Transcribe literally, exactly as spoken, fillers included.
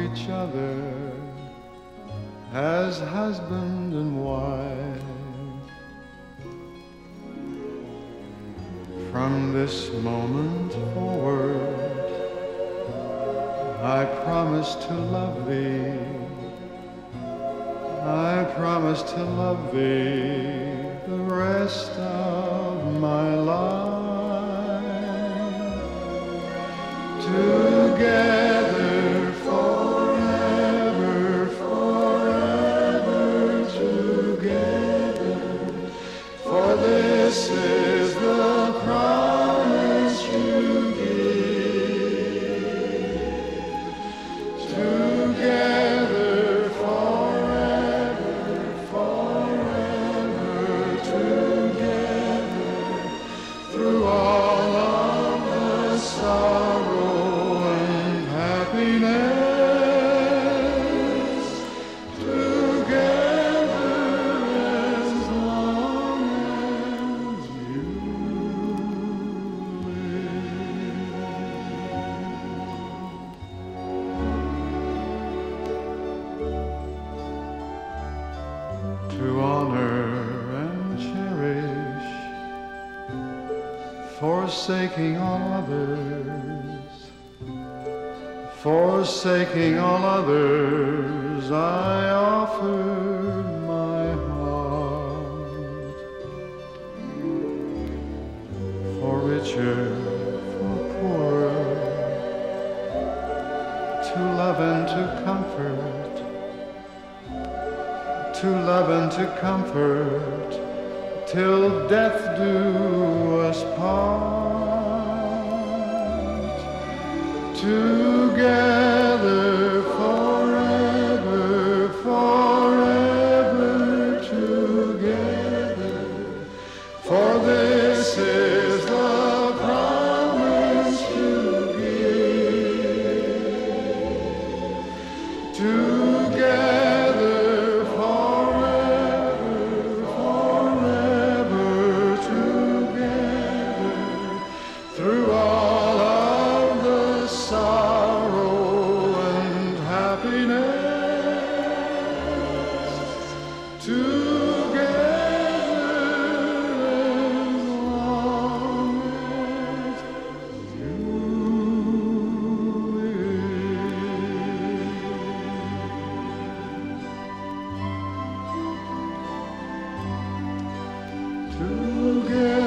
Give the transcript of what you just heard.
each other as husband and wife. From this moment forward, I promise to love thee. I promise to love thee the rest of my life. Together forever, forever together. For this is the promise you give. Together forever, forever together. Through all of the sorrow and happiness. Together as long as you live. To honor and cherish, forsaking all others, forsaking all others, I offer my heart. For richer, for poorer, to love and to comfort, to love and to comfort, till death do us part. Together forever, forever together. For this is the promise you give. Together forever, forever together. Through all of the sorrow and happiness. Together as long as you live. Together.